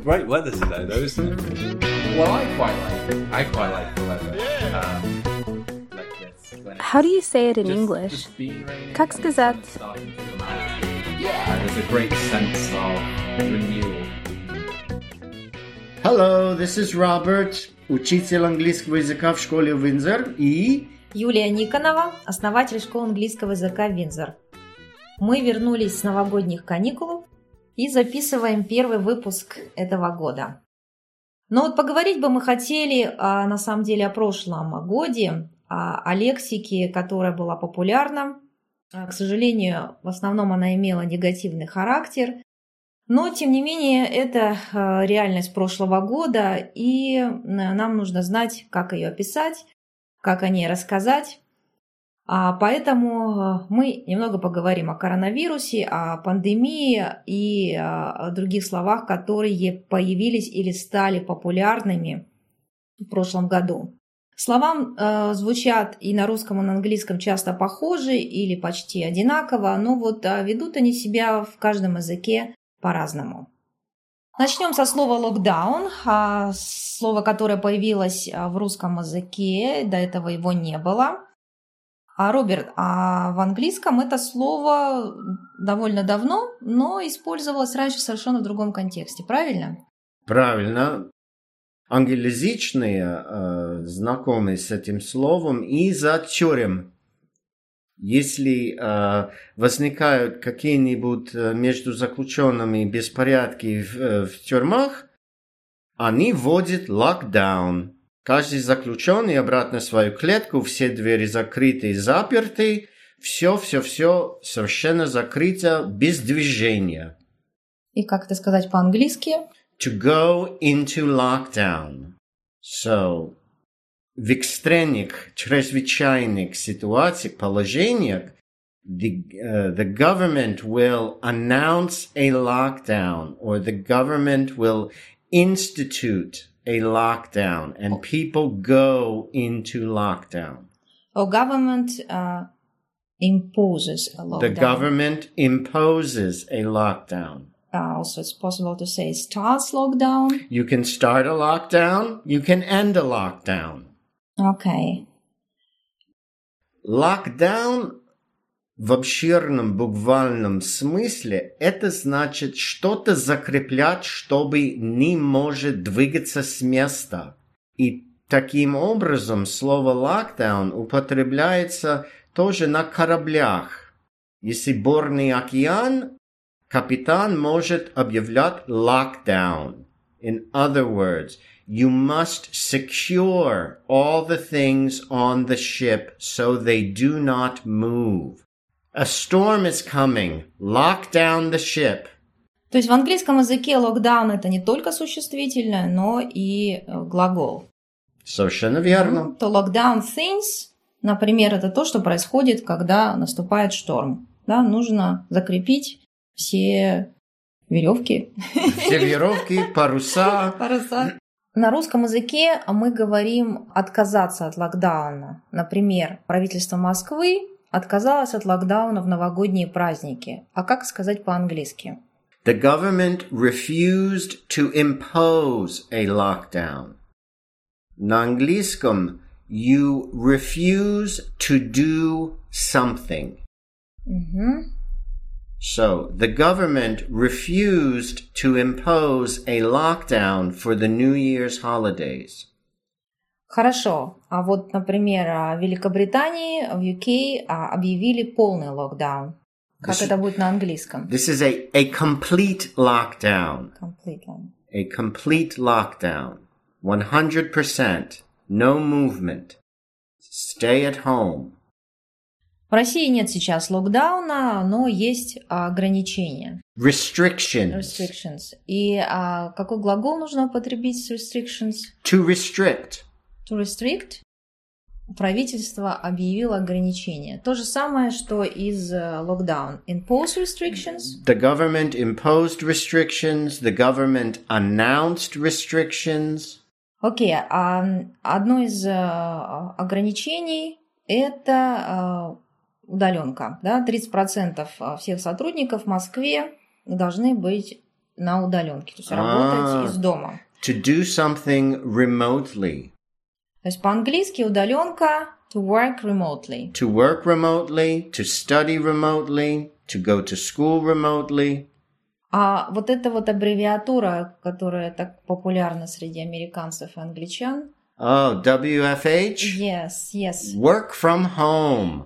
great weather today, though, isn't it? Well, I quite like the weather. Like this. How do you say it in Just English? been raining, Как сказать? starting to come out. There's a great sense of renewal. Hello, this is Robert, учитель английского языка в школе Windsor и... Юлия Никонова, основатель школы английского языка Windsor. Мы вернулись с новогодних каникул и записываем первый выпуск этого года. Но вот поговорить бы мы хотели на самом деле о прошлом годе, о лексике, которая была популярна. К сожалению, в основном она имела негативный характер. Но, тем не менее, это реальность прошлого года, и нам нужно знать, как ее описать, как о ней рассказать. Поэтому мы немного поговорим о коронавирусе, о пандемии и о других словах, которые появились или стали популярными в прошлом году. Слова звучат и на русском, и на английском часто похожи или почти одинаково, но вот ведут они себя в каждом языке по-разному. Начнем со слова «локдаун», слово, которое появилось в русском языке, до этого его не было. Роберт, в английском это слово довольно давно, но использовалось раньше совершенно в другом контексте, правильно? Правильно. Англоязычные знакомы с этим словом из-за тюрем. Если возникают какие-нибудь между заключенными беспорядки в тюрьмах, они вводят локдаун. Каждый заключенный обратно в свою клетку, все двери закрыты и заперты, все совершенно закрыто, без движения. И как это сказать по-английски? To go into lockdown. So, в экстренных, чрезвычайных ситуациях, положениях, the government will announce a lockdown, or the government will institute a lockdown, and people go into lockdown. Government imposes a lockdown. The government imposes a lockdown. Also, it's possible to say starts lockdown. You can start a lockdown, you can end a lockdown. Okay. Lockdown в обширном буквальном смысле это значит что-то закреплять, чтобы не может двигаться с места. И таким образом слово lockdown употребляется тоже на кораблях. Если бурный океан, капитан может объявлять lockdown. In other words, you must secure all the things on the ship so they do not move. A storm is coming. Lock down the ship. То есть в английском языке lockdown это не только существительное, но и глагол. Совершенно верно. То lock down things, например, это то, что происходит, когда наступает шторм. Да, нужно закрепить все веревки. Все веревки, паруса. На русском языке мы говорим отказаться от локдауна. Например, правительство Москвы отказалось от локдауна в новогодние праздники. А как сказать по-английски? The government refused to impose a lockdown. На английском you refuse to do something. So, the government refused to impose a lockdown for the New Year's holidays. Хорошо. А вот, например, в Великобритании, в UK объявили полный локдаун. Как это будет на английском? This is a complete lockdown. Completely. A complete lockdown. 100%. No movement. Stay at home. В России нет сейчас локдауна, но есть ограничения. Restrictions. И какой глагол нужно употребить с restrictions? To restrict. To restrict. Правительство объявило ограничения. То же самое, что из lockdown. Impose restrictions. The government imposed restrictions. The government announced restrictions. Окей. Одно из ограничений – это удаленка. Да? 30% всех сотрудников в Москве должны быть на удаленке, то есть работать из дома. To do something remotely. То есть по-английски удаленка to work remotely. To work remotely, to study remotely, to go to school remotely. А вот эта вот аббревиатура, которая так популярна среди американцев и англичан. Oh, WFH? Yes. Work from home.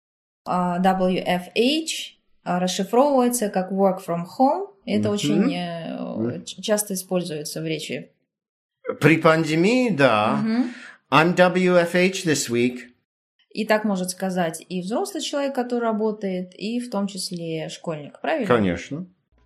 WFH расшифровывается как work from home. Это очень часто используется в речи. При пандемии, да. I'm WFH this week. И так может сказать и взрослый человек, который работает, и в том числе школьник, правильно? Конечно.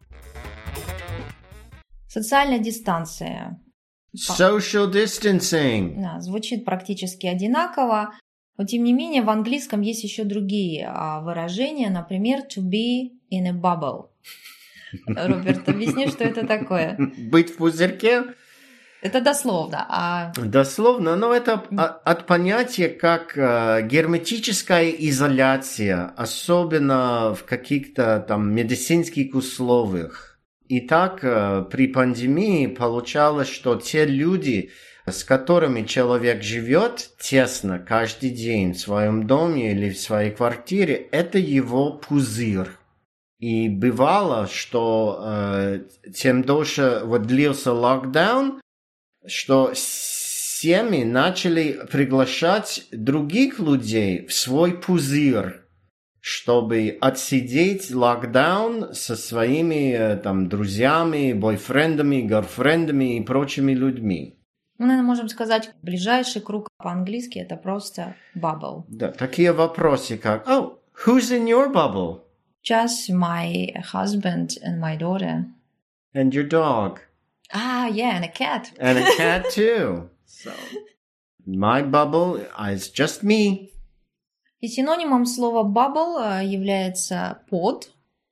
Социальная дистанция. Social distancing. Да, звучит практически одинаково, но тем не менее в английском есть еще другие выражения, например, to be in a bubble. Роберт, объясни, что это такое? Быть в пузырьке? Это дословно. Дословно, но это от понятия как герметическая изоляция, особенно в каких-то там медицинских условиях. Итак, при пандемии получалось, что те люди, с которыми человек живет тесно каждый день в своем доме или в своей квартире, это его пузырь. И бывало, что тем дольше длился локдаун, что семьи начали приглашать других людей в свой пузырь, чтобы отсидеть локдаун со своими там друзьями, бойфрендами, герлфрендами и прочими людьми. Мы, наверное, можем сказать, ближайший круг по-английски это просто bubble. Да, такие вопросы как Oh, who's in your bubble? Just my husband and my daughter. And your dog. Yeah, and a cat. And a cat too. So, my bubble is just me. И синонимом слова bubble является pod,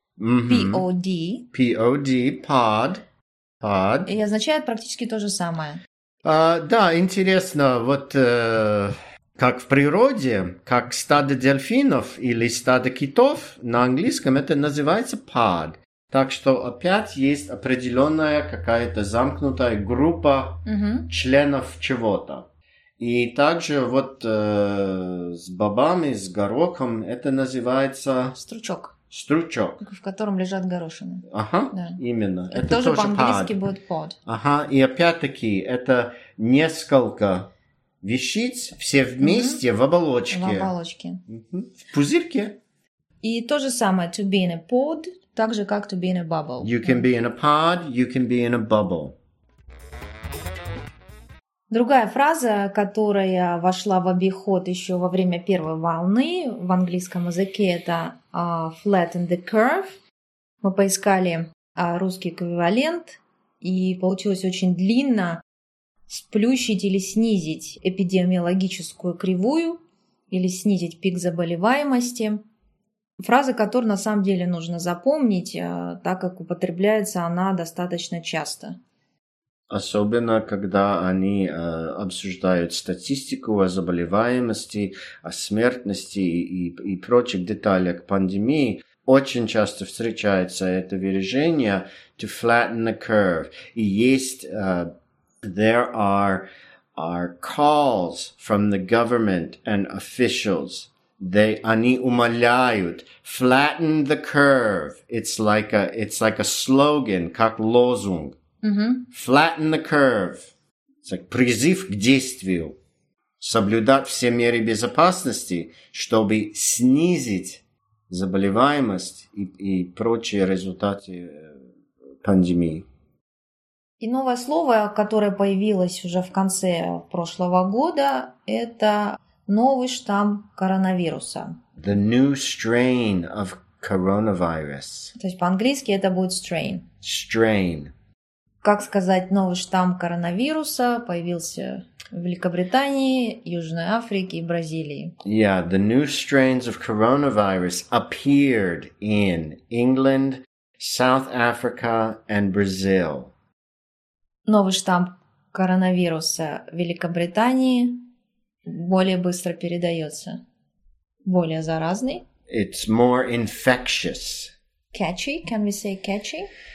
P-O-D. P-O-D, pod. И означает практически то же самое. Да, интересно, как в природе, как стадо дельфинов или стадо китов, на английском это называется pod. Так что опять есть определенная какая-то замкнутая группа членов чего-то. И также с бобами, с горохом это называется... Стручок. Стручок. В котором лежат горошины. Ага, да. Именно. Это тоже по-английски будет pod. Ага, и опять-таки это несколько вещиц, все вместе в оболочке. В оболочке. В пузырьке. И то же самое to be in a pod, так же как to be in a bubble. You can be in a pod, you can be in a bubble. Другая фраза, которая вошла в обиход еще во время первой волны в английском языке, это flatten the curve. Мы поискали русский эквивалент, и получилось очень длинно сплющить или снизить эпидемиологическую кривую, или снизить пик заболеваемости. Фраза, которую на самом деле нужно запомнить, так как употребляется она достаточно часто. Особенно, когда они обсуждают статистику о заболеваемости, о смертности и прочих деталях пандемии. Очень часто встречается это выражение to flatten the curve. И есть there are calls from the government and officials. Они умоляют flatten the curve. It's like a slogan, как лозунг. Flatten the curve. Это призыв к действию. Соблюдать все меры безопасности, чтобы снизить заболеваемость и прочие результаты пандемии. И новое слово, которое появилось уже в конце прошлого года, это новый штамм коронавируса. The new strain of coronavirus. То есть по-английски это будет strain. Strain. Как сказать, новый штамм коронавируса появился в Великобритании, Южной Африке и Бразилии. Yeah, the new strains of coronavirus appeared in England, South Africa and Brazil. Новый штамм коронавируса в Великобритании более быстро передается, более заразный. It's more infectious. Catchy, can we say catchy?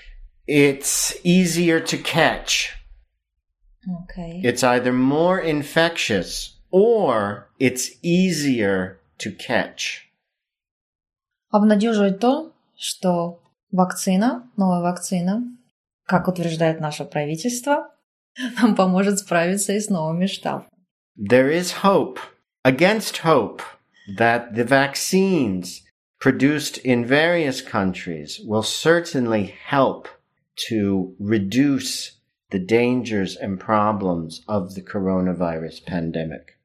it's easier to catch. Okay. It's either more infectious or it's easier to catch. Обнадеживает то, что вакцина, новая вакцина, как утверждает наше правительство, нам поможет справиться и с новыми штаммами. There is hope against hope that the vaccines produced in various countries will certainly help to reduce the dangers and problems of the coronavirus pandemic.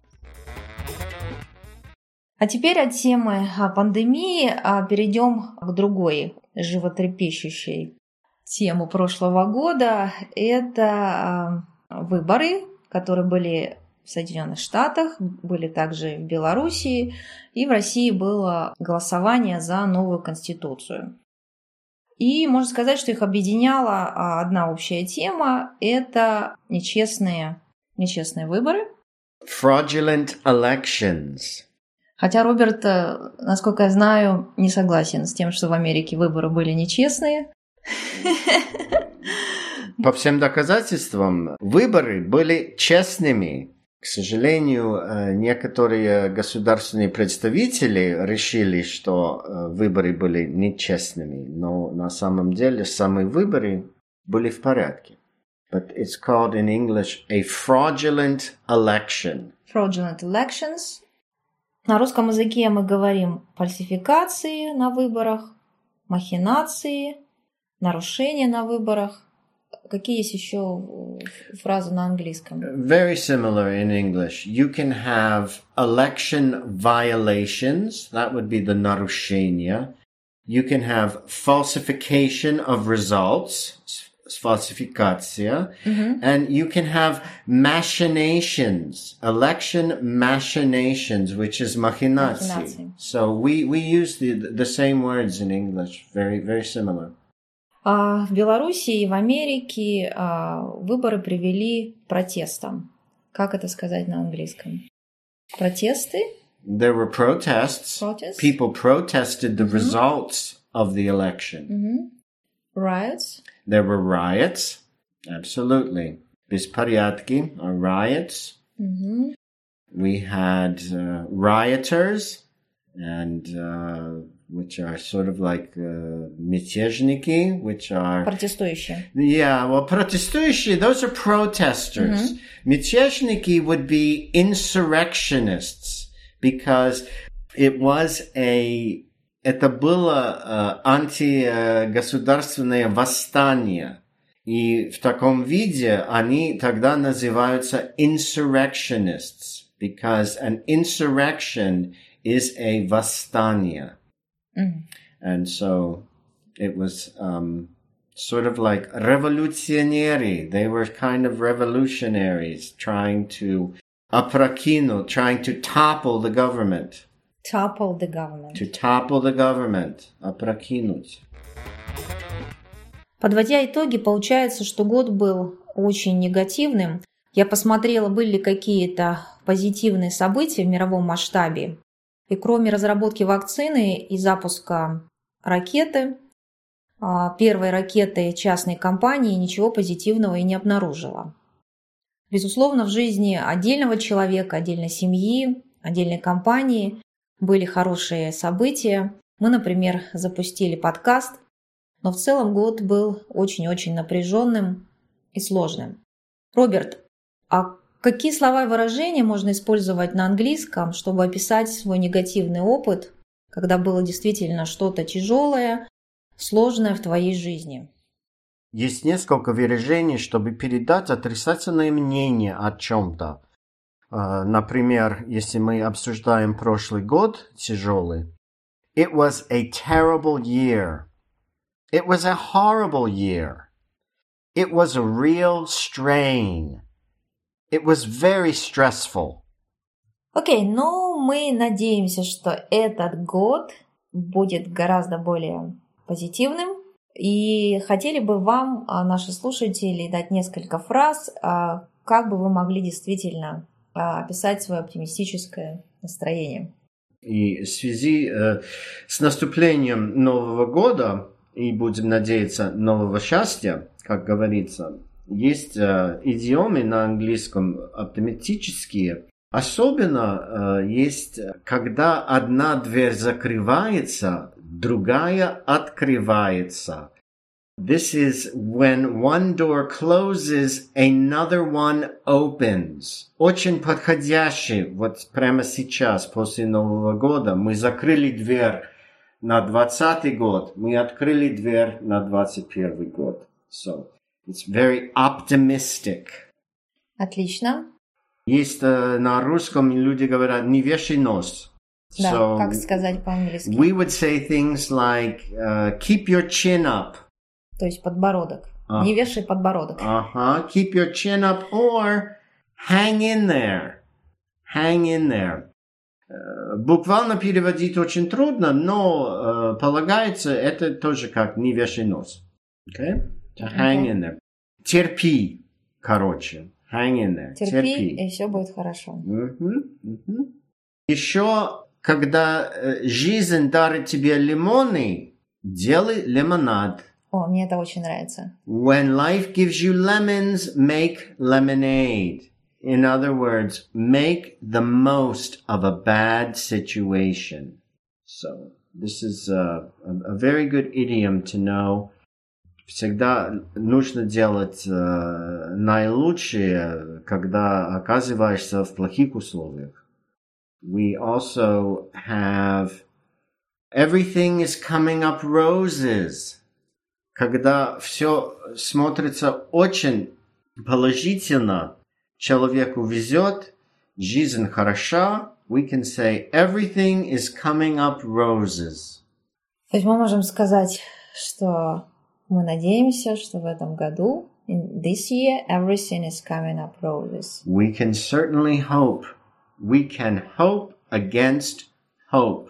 А теперь от темы пандемии перейдем к другой животрепещущей теме прошлого года. Это выборы, которые были в Соединенных Штатах, были также в Белоруссии, и в России было голосование за новую конституцию. И можно сказать, что их объединяла одна общая тема – это нечестные выборы. Fraudulent elections. Хотя Роберт, насколько я знаю, не согласен с тем, что в Америке выборы были нечестные. По всем доказательствам, выборы были честными. К сожалению, некоторые государственные представители решили, что выборы были нечестными, но на самом деле сами выборы были в порядке. But it's called in English a fraudulent election. Fraudulent elections. На русском языке мы говорим фальсификации на выборах, махинации, нарушения на выборах. Какие есть еще фразы на английском? Very similar in English. You can have election violations. That would be the нарушения. You can have falsification of results. Falsificatia. And you can have machinations. Election machinations, which is machinации. So we use the same words in English. Very, very similar. В Белоруссии и в Америке выборы привели к протестам. Как это сказать на английском? Протесты? There were protests. People protested the results of the election. Riots? There were riots. Absolutely. Беспорядки are riots. We had rioters, and which are sort of like мятежники, which are... Протестующие. Yeah, well, протестующие, those are protesters. Мятежники would be insurrectionists, because это было антигосударственное восстание. И в таком виде они тогда называются insurrectionists, because an insurrection is a восстание. And so it was sort of like revolutionary. They were kind of revolutionaries trying to trying to topple the government. Topple the government. To topple the government. Опрокинуть. Подводя итоги, получается, что год был очень негативным. Я посмотрела, были ли какие-то позитивные события в мировом масштабе. И кроме разработки вакцины и запуска ракеты, первой ракеты частной компании, ничего позитивного и не обнаружила. Безусловно, в жизни отдельного человека, отдельной семьи, отдельной компании были хорошие события. Мы, например, запустили подкаст, но в целом год был очень-очень напряженным и сложным. Роберт, а какие слова и выражения можно использовать на английском, чтобы описать свой негативный опыт, когда было действительно что-то тяжелое, сложное в твоей жизни? Есть несколько выражений, чтобы передать отрицательное мнение о чем-то. Например, если мы обсуждаем прошлый год тяжелый. It was a terrible year. It was a horrible year. It was a real strain. It was very stressful. Окей, ну мы надеемся, что этот год будет гораздо более позитивным. И хотели бы вам, наши слушатели, дать несколько фраз, как бы вы могли действительно описать свое оптимистическое настроение. И в связи с наступлением Нового года и будем надеяться нового счастья, как говорится. Есть идиомы на английском автоматические. Особенно есть, когда одна дверь закрывается, другая открывается. This is when one door closes, another one opens. Очень подходящий, вот прямо сейчас, после Нового года, мы закрыли дверь на 2020 год, мы открыли дверь на 2021 год. So, it's very optimistic. Отлично. Есть на русском люди говорят «не вешай нос». Да, So, как сказать по-английски? we would say things like keep your chin up. То есть подбородок. Не вешай подбородок. Keep your chin up or hang in there. Hang in there. Буквально переводить очень трудно, но полагается это тоже как «не вешай нос». Okay? Hang in there. Терпи, короче. Hang in there. Терпи, и все будет хорошо. Еще, когда жизнь дарит тебе лимоны, делай лимонад. О, мне это очень нравится. When life gives you lemons, make lemonade. In other words, make the most of a bad situation. So, this is a very good idiom to know. Всегда нужно делать наилучшее, когда оказываешься в плохих условиях. We also have everything is coming up roses. Когда все смотрится очень положительно, человеку везет, жизнь хороша, we can say everything is coming up roses. То есть мы можем сказать, что мы надеемся, что в этом году, in this year, everything is coming up roses. We can certainly hope. We can hope against hope.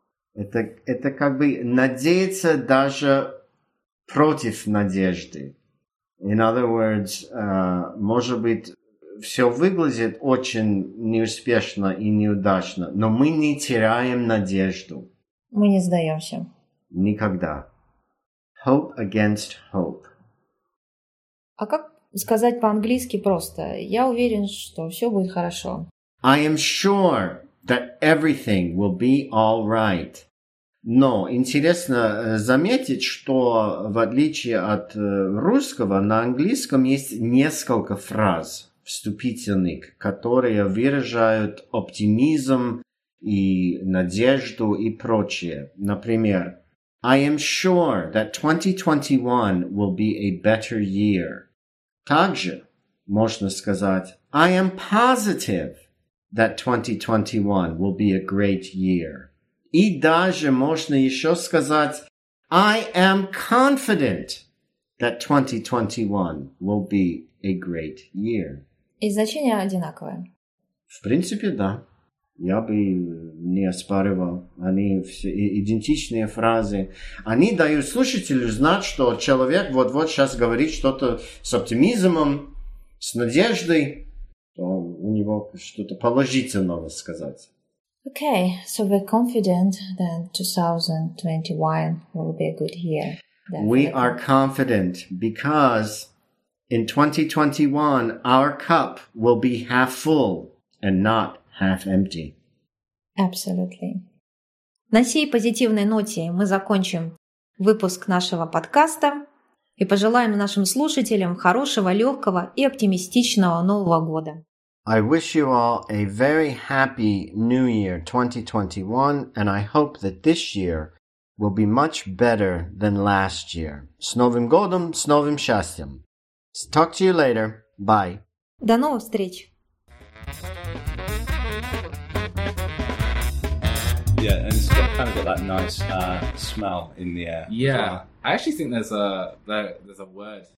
Это как бы надеяться даже против надежды. In other words, может быть, все выглядит очень неуспешно и неудачно, но мы не теряем надежду. Мы не сдаемся. Никогда. Hope against hope. А как сказать по-английски просто? Я уверен, что все будет хорошо. I am sure that everything will be all right. Но интересно заметить, что в отличие от русского, на английском есть несколько фраз вступительных, которые выражают оптимизм и надежду и прочее. Например, I am sure that 2021 will be a better year. Также можно сказать I am positive that 2021 will be a great year. И даже можно еще сказать I am confident that 2021 will be a great year. И значение одинаковое. В принципе, да. Я бы не оспаривал. Они все идентичные фразы. Они дают слушателю знать, что человек вот-вот сейчас говорит что-то с оптимизмом, с надеждой, то у него что-то положительного сказать. Okay, so we're confident that 2021 will be a good year. We are confident because in 2021 our cup will be half full and not half empty. Absolutely. На сей позитивной ноте мы закончим выпуск нашего подкаста и пожелаем нашим слушателям хорошего, легкого и оптимистичного Нового года. I wish you all a very happy New Year 2021, and I hope that this year will be much better than last year. С Новым годом, с новым счастьем. Talk to you later. Bye. До новых встреч. Yeah, and it's kind of got that nice smell in the air. Yeah, I actually think there's a word.